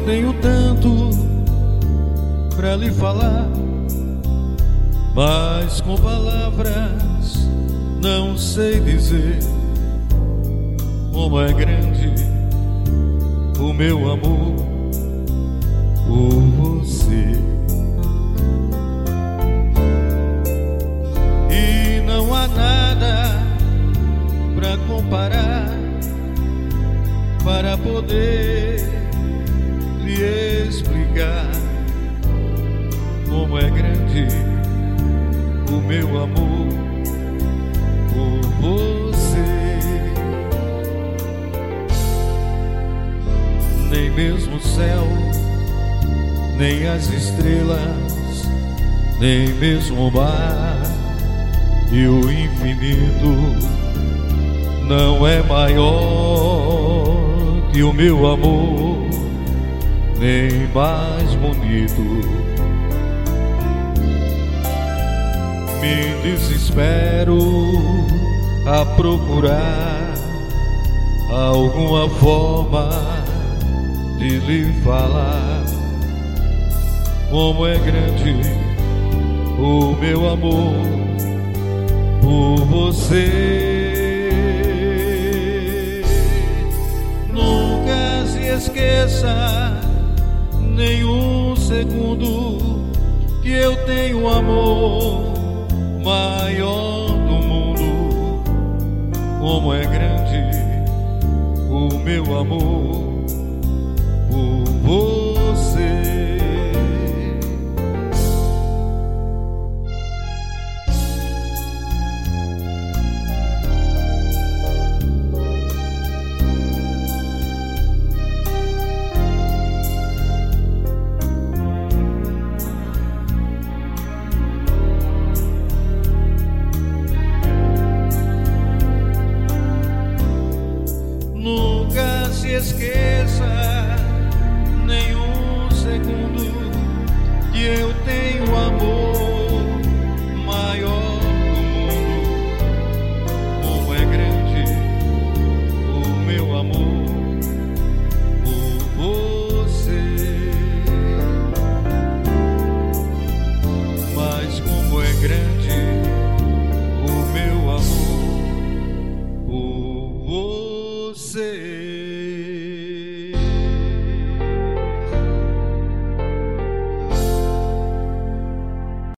tenho tanto pra lhe falar, mas com palavras não sei dizer como é grande o meu amor por você. E não há nada pra comparar, para poder lhe explicar como é grande o meu amor por você. Nem mesmo o céu, nem as estrelas, nem mesmo o mar e o infinito não é maior que o meu amor, nem mais bonito. Me desespero a procurar alguma forma de lhe falar como é grande o meu amor por você. Nunca se esqueça nenhum segundo que eu tenho amor maior do mundo. Como é grande o meu amor por você. Nunca se esqueça nenhum segundo que eu tenho amor maior do mundo. Como é grande o meu amor por você. Mas como é grande o meu amor